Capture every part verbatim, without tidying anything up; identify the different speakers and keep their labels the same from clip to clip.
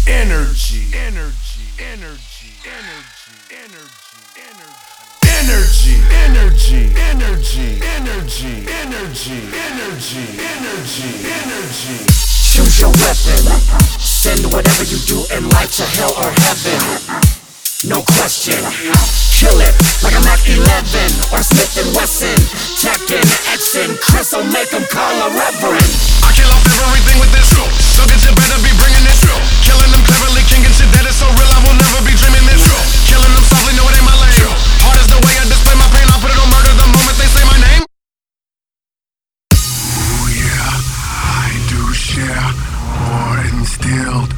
Speaker 1: Energy, energy, energy, energy, energy, energy, energy, energy, energy, energy, energy, energy, energy, energy.
Speaker 2: Choose your weapon. Send whatever you do in life to hell or heaven. No question. Kill it like a Mac eleven or Smith and Wesson. Tekken, Exen, Chris will make them call a reverend.
Speaker 3: I kill off everything with this. So get you better be bringing this. Killing them cleverly, king and shit that is so real I will never be dreaming this. Killing them softly, no it ain't my lane. Hard is the way I display my pain. I'll put it on murder the moment they say my name.
Speaker 4: Ooh yeah, I do share more instilled.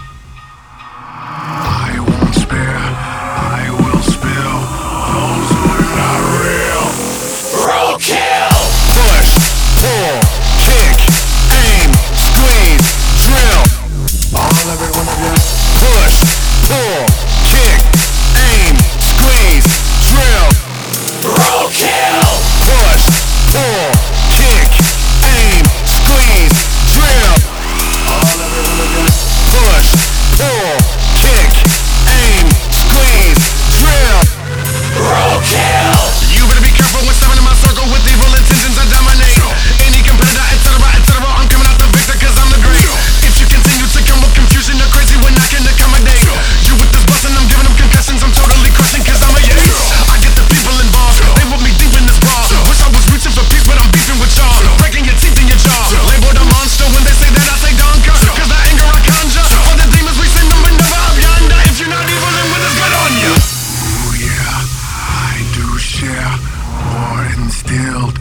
Speaker 4: I won't spare, I will spill those who are not real.
Speaker 3: Roadkill. Push, pull, kick, aim, squeeze, drill.
Speaker 4: All every one of you.
Speaker 3: Push, pull, kick, aim, squeeze, drill. Roadkill. Push, pull, kick, aim, squeeze, drill.
Speaker 4: All every one of you.
Speaker 3: Push, pull, kick, aim, squeeze, drill. Roadkill. You better be careful when stepping in my circle with evil intentions. I dominate any competitor, et cetera, et cetera. I'm coming out the victor cause I'm the great. If you continue to come with confusion, you're crazy when I can accommodate. You with this bus and I'm giving them concussions. I'm totally crushing cause I'm a yes. I get the people involved. They want me deep in this brawl. Wish I was reaching for peace, but I'm beefing with y'all. Breaking your teeth in your jaw. Labeled a monster when they say that I say Donka. Cause the anger I conjure. For the demons we send them but never up yonder. If you're not evil then with this gun on you.
Speaker 4: Ooh yeah, I do share more instilled.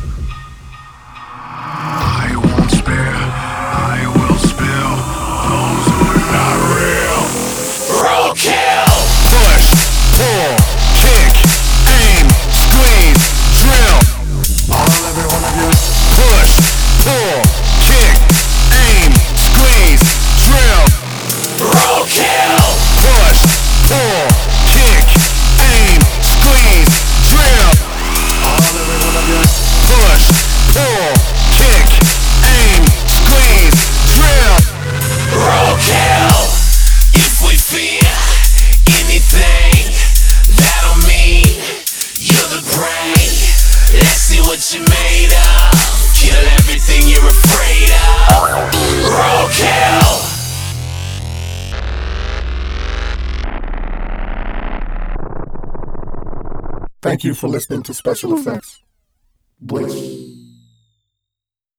Speaker 4: I won't spare, I will spill those who are not real.
Speaker 3: Roadkill. Push, pull, kick, aim, squeeze, drill.
Speaker 4: All every one of you.
Speaker 3: Push, pull, kick, aim, squeeze, drill. Roadkill. Push, pull, kick, aim, squeeze, drill.
Speaker 4: All every one of you.
Speaker 3: Push, pull, kick, aim, squeeze, drill. Roadkill. If we fear anything, that'll mean you're the brain. Let's see what you're made of. Kill everything you're afraid of. Roadkill.
Speaker 5: Thank you for listening to Special Effects. Blitz.